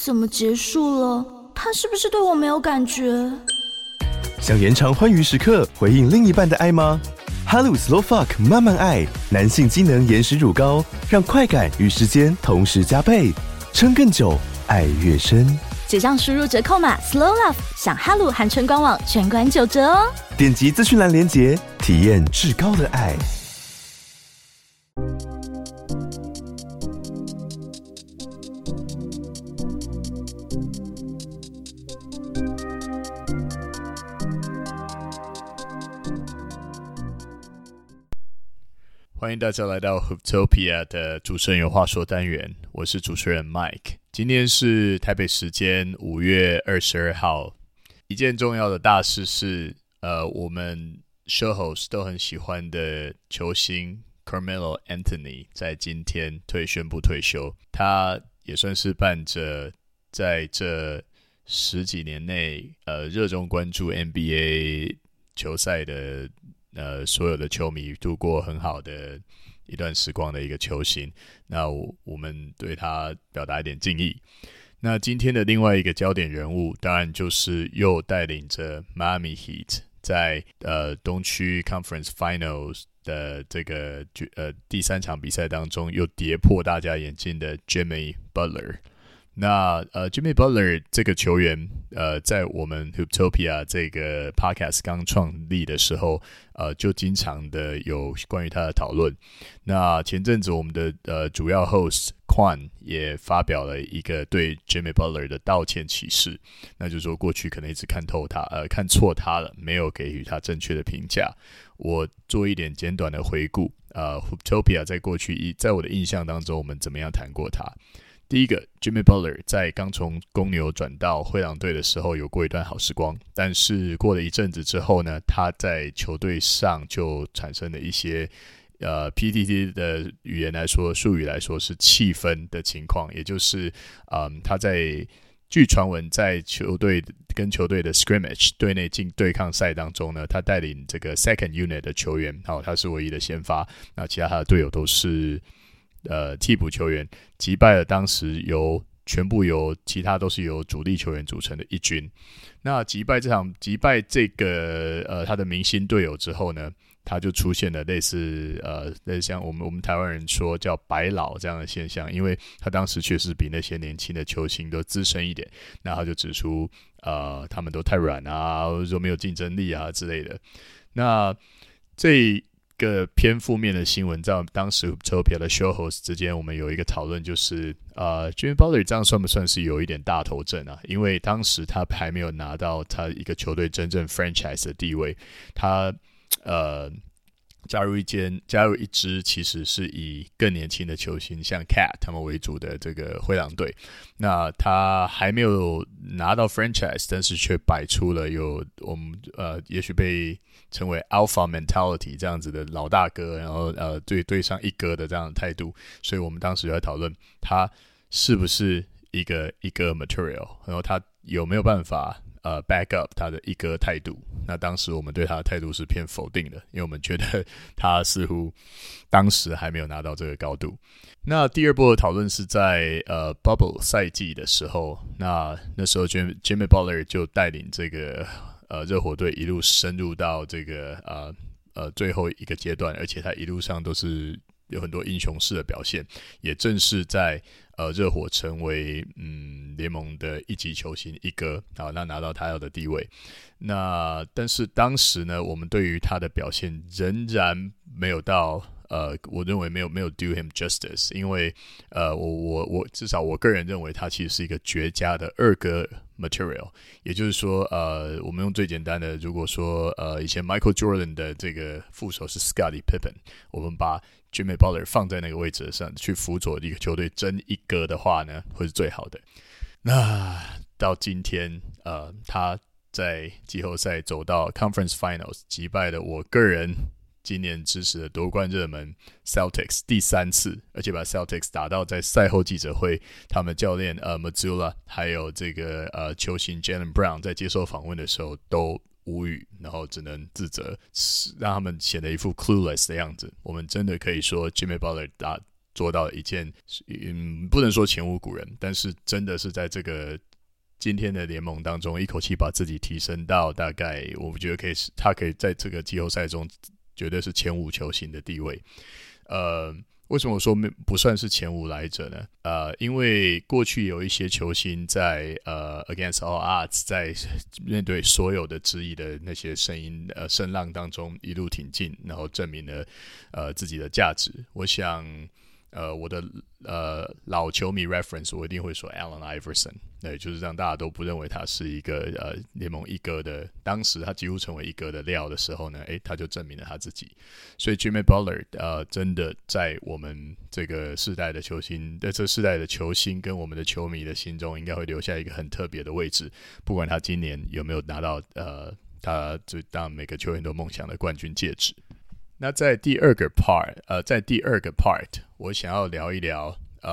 怎么结束了？他是不是对我没有感觉？ 想延长欢愉时刻，回应另一半的爱吗？哈鲁 Slow Fuck 慢慢爱，男性机能延时乳膏，让快感与时间同时加倍，撑更久，爱越深。 结账输入折扣码 Slow Love， 享哈鲁含春官网全馆9折哦！ 点击资讯栏连结，体验至高的爱。 欢迎大家来到 Hooptopia 的主持人有话说单元，我是主持人 Mike。今天是台北时间5月22号，一件重要的大事是，我们 show host 都很喜欢的球星 Carmelo Anthony 在今天宣布退休。他也算是伴着在这十几年内热衷关注 NBA 球赛的所有的球迷度过很好的一段时光的一个球星，那我们对他表达一点敬意。那今天的另外一个焦点人物，当然就是又带领着 Miami Heat 在东区 Conference Finals 的这个第3场比赛当中又跌破大家眼镜的 Jimmy Butler。那Jimmy Butler 这个球员在我们 Hooptopia 这个 podcast 刚创立的时候就经常的有关于他的讨论。那前阵子我们的主要 host Quan 也发表了一个对 Jimmy Butler 的道歉启事，那就是说过去可能一直看错他了，没有给予他正确的评价。我做一点简短的回顾Hooptopia 在过去在我的印象当中我们怎么样谈过他。第一个 Jimmy Butler 在刚从公牛转到灰狼队的时候有过一段好时光，但是过了一阵子之后呢，他在球队上就产生了一些PTT 的术语来说是气氛的情况，也就是他在据传闻在跟球队的 scrimmage 队内竞对抗赛当中呢，他带领这个 second unit 的球员，他是唯一的先发，那其他的队友都是替补球员，击败了当时其他都是由主力球员组成的一军。那击败这个他的明星队友之后呢，他就出现了类似像我们台湾人说叫白老这样的现象，因为他当时确实比那些年轻的球星都资深一点，那他就指出他们都太软啊，或者说没有竞争力啊之类的。那这个偏负面的新闻在当时 Hooptopia 的 show host 之间我们有一个讨论，就是Jimmy Butler 这样算不算是有一点大头症啊？因为当时他还没有拿到他一个球队真正 franchise 的地位，他加入一支其实是以更年轻的球星像 Cat 他们为主的这个灰狼队，那他还没有拿到 franchise， 但是却摆出了我们也许被称为 alpha mentality 这样子的老大哥，然后对上一哥的这样的态度，所以我们当时就在讨论他是不是一个material， 然后他有没有办法back up 他的一哥态度。那当时我们对他的态度是偏否定的，因为我们觉得他似乎当时还没有拿到这个高度。那第二波的讨论是在Bubble 赛季的时候，那时候 Jimmy Butler 就带领这个热火队一路深入到这个最后一个阶段，而且他一路上都是有很多英雄式的表现，也正是在热火成为联盟的一级球星一哥，好，那拿到他要的地位。那但是当时呢，我们对于他的表现仍然没有到我认为没有 do him justice， 因为我至少我个人认为他其实是一个绝佳的二哥 material， 也就是说我们用最简单的，如果说以前 Michael Jordan 的这个副手是 Scottie Pippen， 我们把Jimmy Butler 放在那个位置上去辅佐一个球队争一哥的话呢，会是最好的。那到今天他在季后赛走到 Conference Finals， 击败了我个人今年支持的夺冠热门 Celtics 第3次，而且把 Celtics 打到在赛后记者会，他们教练Mazzulla 还有这个球星 Jaylen Brown 在接受访问的时候都无语，然后只能自责，让他们显得一副 clueless 的样子。我们真的可以说 Jimmy Butler 做到一件不能说前无古人，但是真的是在这个今天的联盟当中一口气把自己提升到大概我们觉得他可以在这个季后赛中绝对是前5球星的地位。为什么我说不算是前5来者呢？因为过去有一些球星在against all odds， 在面对所有的质疑的那些声浪当中一路挺进，然后证明了自己的价值。我想我的老球迷 reference 我一定会说 Allen Iverson， 对，就是让大家都不认为他是一个联盟一哥的，当时他几乎成为一哥的料的时候呢，他就证明了他自己。所以 Jimmy Butler 真的在我们这个世代的球星，在这世代的球星跟我们的球迷的心中，应该会留下一个很特别的位置，不管他今年有没有拿到他最让每个球员都梦想的冠军戒指。那在第二个 part，我想要聊一聊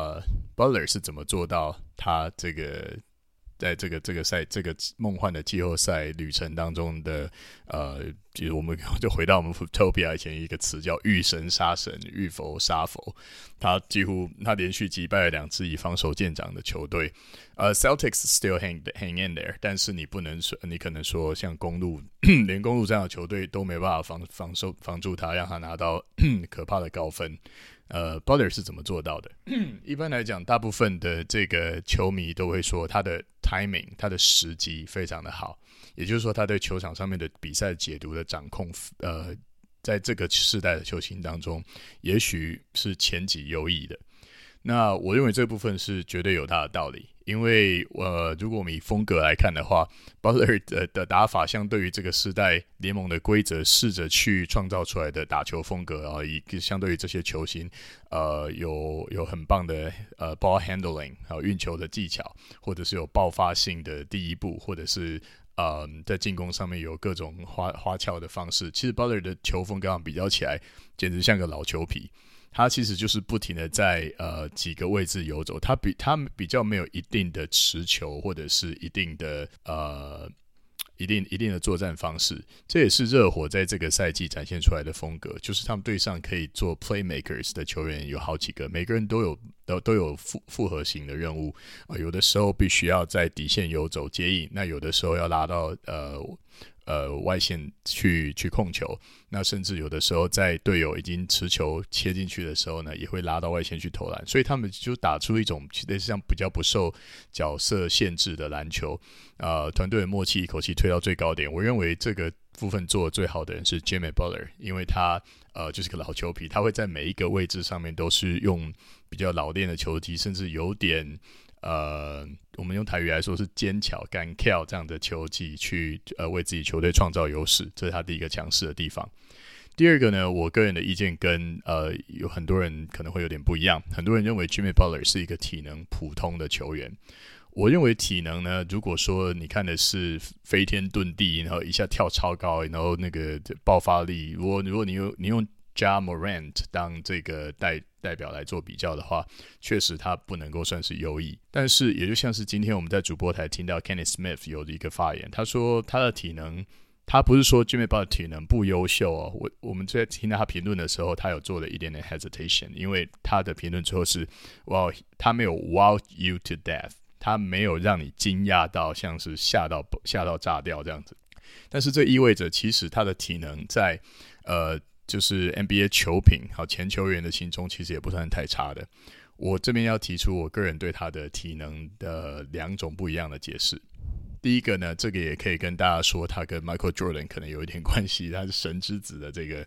Butler 是怎么做到他这个在这个梦幻的季后赛旅程当中的其实我们就回到我们 Futopia 以前一个词叫遇神杀神，遇佛杀佛。他连续击败了2支以防守见长的球队。Celtics still hang in there， 但是你可能说像公路连公路这样的球队都没办法防住他，让他拿到可怕的高分。Butler 是怎么做到的？一般来讲，大部分的这个球迷都会说他的 timing， 他的时机非常的好，也就是说他对球场上面的比赛解读的掌控，在这个世代的球星当中，也许是前几优异的。那我认为这部分是绝对有他的道理，因为如果我们以风格来看的话 Butler 的打法相对于这个世代联盟的规则试着去创造出来的打球风格相对于这些球星有很棒的ball handling 还有运球的技巧，或者是有爆发性的第一步，或者是在进攻上面有各种花俏的方式。其实 Butler 的球风跟他们比较起来简直像个老球皮，他其实就是不停的在几个位置游走，他比较没有一定的持球或者是一定的一定的作战方式。这也是热火在这个赛季展现出来的风格，就是他们队上可以做 playmakers 的球员有好几个，每个人都有复合型的任务有的时候必须要在底线游走接应，那有的时候要拉到外线去控球，那甚至有的时候在队友已经持球切进去的时候呢，也会拉到外线去投篮，所以他们就打出一种类似像比较不受角色限制的篮球。团队的默契一口气推到最高点。我认为这个部分做得最好的人是 Jimmy Butler， 因为他就是个老球皮，他会在每一个位置上面都是用比较老练的球技，甚至有点我们用台语来说是尖巧干跳这样的球技去为自己球队创造优势，这是他第一个强势的地方。第二个呢，我个人的意见跟有很多人可能会有点不一样。很多人认为 Jimmy Butler 是一个体能普通的球员，我认为体能呢，如果说你看的是飞天遁地，然后一下跳超高，然后那个爆发力，如果你用Ja Morant 当这个代表来做比较的话，确实他不能够算是优异。但是也就像是今天我们在主播台听到 Kenneth Smith 有的一个发言，他说他的体能，他不是说 Jimmy Butler 体能不优秀我们在听到他评论的时候，他有做了一点点 hesitation， 因为他的评论最后是他没有 wow you to death， 他没有让你惊讶到像是吓到炸掉这样子。但是这意味着其实他的体能在就是 NBA 球评前球员的心中其实也不算太差的。我这边要提出我个人对他的体能的2种不一样的解释。第一个呢，这个也可以跟大家说，他跟 Michael Jordan 可能有一点关系，他是神之子的这个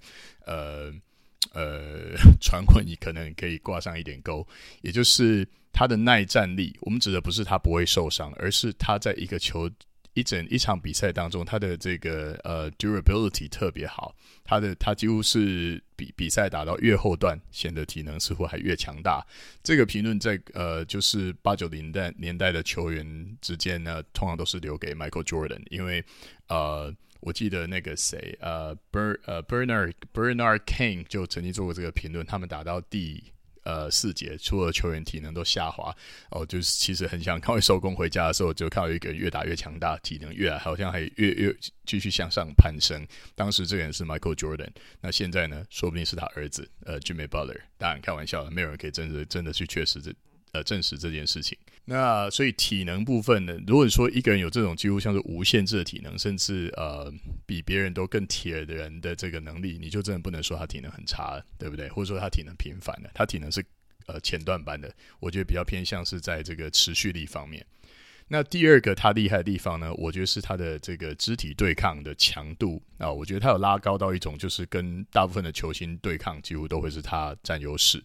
传闻可能可以挂上一点钩，也就是他的耐战力。我们指的不是他不会受伤，而是他在一场比赛当中，他的这个durability 特别好，他几乎是比赛打到越后段，显得体能似乎还越强大。这个评论在就是80-90年代的球员之间呢，通常都是留给 Michael Jordan， 因为我记得那个谁Bernard King 就曾经做过这个评论，他们打到第 4节，所有球员体能都下滑就是其实很想赶快收工回家的时候，就看到一个人越打越强大，体能越来好像还越继续向上攀升。当时这个人是 Michael Jordan， 那现在呢，说不定是他儿子Jimmy Butler。当然开玩笑的，没有人可以真的去证实这件事情。那所以体能部分呢，如果说一个人有这种几乎像是无限制的体能，甚至比别人都更铁的人的这个能力，你就真的不能说他体能很差了，对不对？或者说他体能平凡了，他体能是前段班的，我觉得比较偏向是在这个持续力方面。那第二个他厉害的地方呢，我觉得是他的这个肢体对抗的强度我觉得他有拉高到一种就是跟大部分的球星对抗几乎都会是他占优势。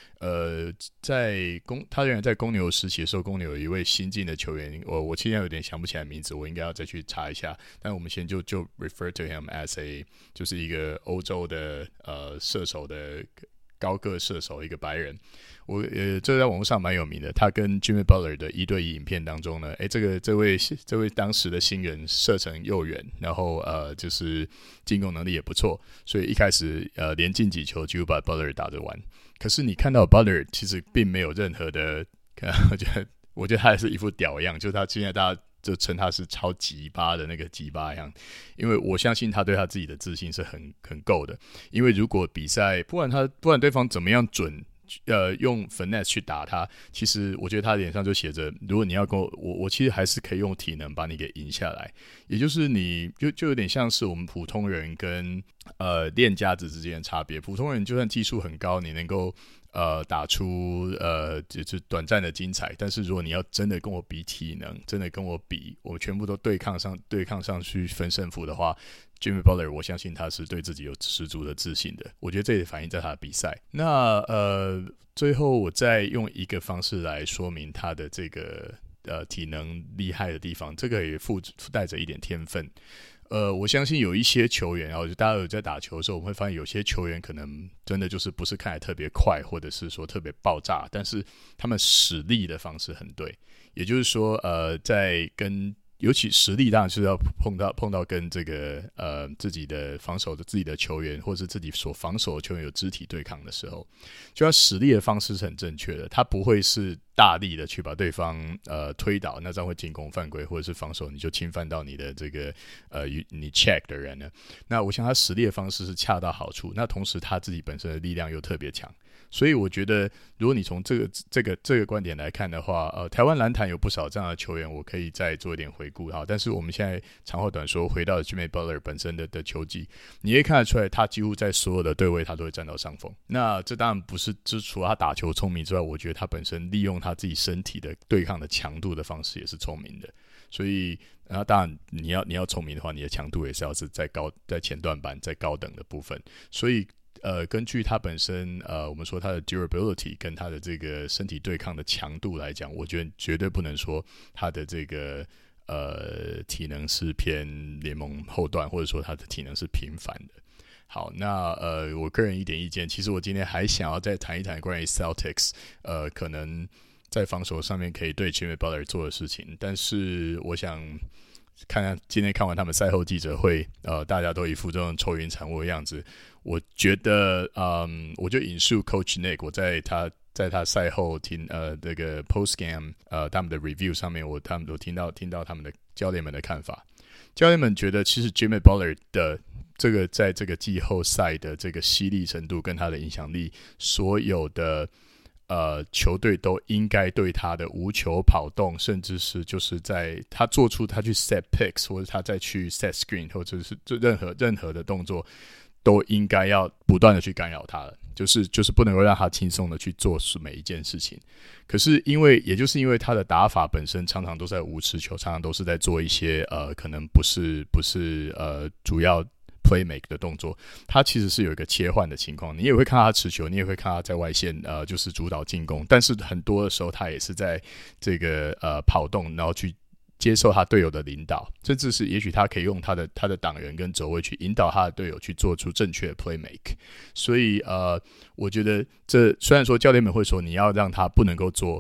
他原来在公牛时期的时候，公牛有一位新进的球员，我现在有点想不起来名字，我应该要再去查一下。但我们先就 refer to him as 就是一个欧洲的射手的高个射手，一个白人。这在网络上蛮有名的。他跟 Jimmy Butler 的1对1影片当中呢，这位当时的新人射程又远，然后就是进攻能力也不错，所以一开始连进几球几乎把 Butler 打着玩。可是你看到 Butler 其实并没有任何的，我觉得他还是一副屌样，就是他现在大家就称他是超级巴的那个鸡巴样，因为我相信他对他自己的自信是很够的。因为如果比赛不管对方怎么样准，用 finesse 去打他，其实我觉得他脸上就写着，如果你要跟我其实还是可以用体能把你给赢下来。也就是你就有点像是我们普通人跟练家子之间的差别。普通人就算技术很高，你能够打出就是短暂的精彩，但是如果你要真的跟我比体能，真的跟我比，我全部都对抗上去分胜负的话，Jimmy Butler 我相信他是对自己有十足的自信的。我觉得这也反映在他的比赛。那最后我再用一个方式来说明他的这个体能厉害的地方，这个也附带着一点天分。我相信有一些球员，大家有在打球的时候，我们会发现有些球员可能真的就是不是看起来特别快，或者是说特别爆炸，但是他们使力的方式很对。也就是说，在跟尤其实力当然是要碰到跟这个自己的防守的自己的球员，或是自己所防守的球员有肢体对抗的时候，就要使力的方式是很正确的。他不会是大力的去把对方推倒，那这样会进攻犯规，或者是防守你就侵犯到你的这个你 check 的人呢。那我想他使力的方式是恰到好处，那同时他自己本身的力量又特别强。所以我觉得，如果你从这个观点来看的话，台湾篮坛有不少这样的球员，我可以再做一点回顾哈。但是我们现在长话短说，回到 Jimmy Butler 本身的球技，你也看得出来，他几乎在所有的对位他都会占到上风。那这当然不是，就除了他打球聪明之外，我觉得他本身利用他自己身体的对抗的强度的方式也是聪明的。所以，当然你要聪明的话，你的强度也是要是在前段班在高等的部分。所以。根据他本身我们说他的 durability 跟他的这个身体对抗的强度来讲，我觉得绝对不能说他的这个体能是偏联盟后段，或者说他的体能是平凡的。好，那我个人一点意见，其实我今天还想要再谈一谈关于 Celtics 可能在防守上面可以对 Jimmy Butler 做的事情，但是我想今天看完他们赛后记者会，大家都一副这种愁云惨雾的样子。我觉得，我就引述 Coach Nick， 我在他赛后听这个 post game 他们的 review 上面，他们都听到他们的教练们的看法。教练们觉得，其实 Jimmy Butler 的这个在这个季后赛的这个犀利程度跟他的影响力，所有的球队都应该对他的无球跑动，甚至是就是在他做出他去 set picks， 或者他再去 set screen， 或者是任何的动作，都应该要不断的去干扰他了，就是不能够让他轻松的去做每一件事情。可是也就是因为他的打法本身常常都在无持球，常常都是在做一些可能不是主要playmake 的动作，他其实是有一个切换的情况，你也会看他持球，你也会看他在外线就是主导进攻，但是很多的时候他也是在这个跑动，然后去接受他队友的领导，甚至是也许他可以用他的党员跟走位去引导他的队友去做出正确的 playmake。 所以我觉得这虽然说教练们会说你要让他不能够做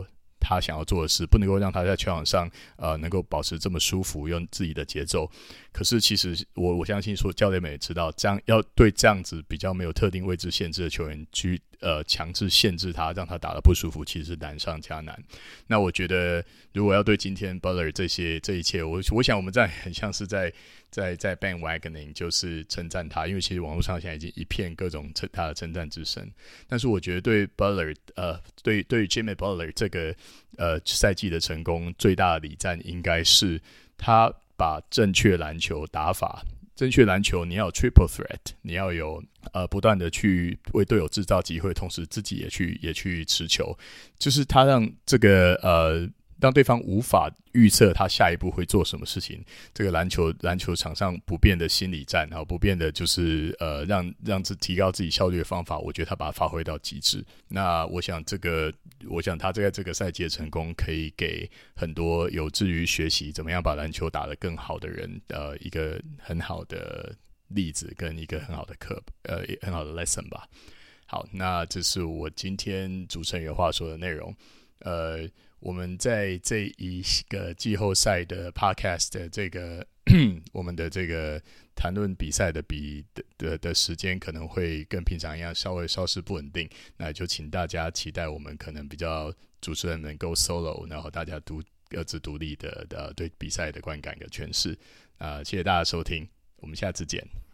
他想要做的事，不能够让他在球场上能够保持这么舒服，用自己的节奏。可是其实我相信说教练们也知道，这样要对这样子比较没有特定位置限制的球员去强制限制他，让他打得不舒服，其实是难上加难。那我觉得如果要对今天 Butler 这一切，我想我们很像是在 bandwagoning， 就是称赞他，因为其实网络上现在已经一片各种他的称赞之声。但是我觉得对 Butler 对 Jimmy Butler 这个赛季的成功最大的礼赞，应该是他把正确篮球打法。正确篮球你要有 triple threat， 你要有不断的去为队友制造机会，同时自己也去持球，就是他让这个让对方无法预测他下一步会做什么事情。这个篮球场上不变的心理战，然后不变的就是让提高自己效率的方法，我觉得他把它发挥到极致。那我想他在这个赛季的成功，可以给很多有志于学习怎么样把篮球打得更好的人一个很好的例子跟一个很好的很好的 lesson 吧。好，那这是我今天主持人有话说的内容。我们在这一个季后赛的 podcast 的这个我们的这个谈论比赛的时间可能会跟平常一样稍事不稳定，那就请大家期待我们可能比较主持人能够 solo， 然后大家各自独立的对比赛的观感跟诠释。谢谢大家收听，我们下次见。